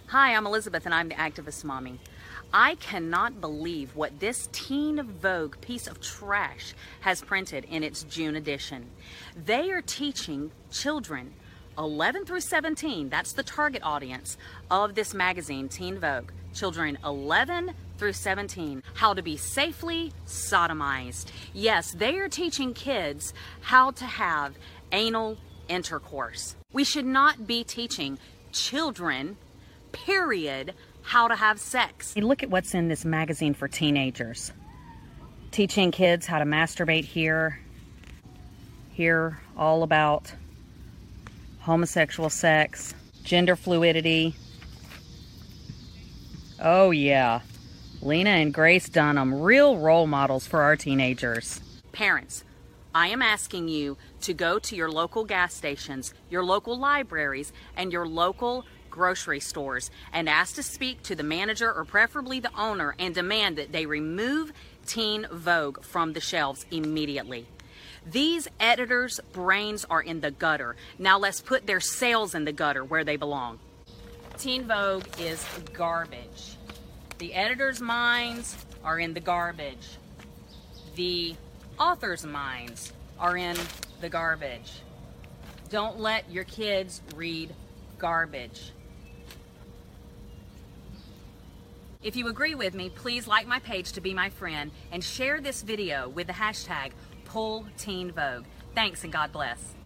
Hi, I'm Elizabeth and I'm the Activist Mommy. I cannot believe what this Teen Vogue piece of trash has printed in its June edition. They are teaching children 11 through 17, that's the target audience of this magazine, Teen Vogue, children 11 through 17, how to be safely sodomized. Yes, they are teaching kids how to have anal intercourse. We should not be teaching children, period, how to have sex. Look at what's in this magazine for teenagers. Teaching kids how to masturbate here all about homosexual sex, gender fluidity. Oh yeah, Lena and Grace Dunham, real role models for our teenagers. Parents, I am asking you to go to your local gas stations, your local libraries, and your local grocery stores and ask to speak to the manager or preferably the owner and demand that they remove Teen Vogue from the shelves immediately. These editors' brains are in the gutter. Now let's put their sales in the gutter where they belong. Teen Vogue is garbage. The editors' minds are in the garbage. The authors' minds are in the garbage. Don't let your kids read garbage. If you agree with me, please like my page to be my friend and share this video with the hashtag #PullTeenVogue. Thanks and God bless.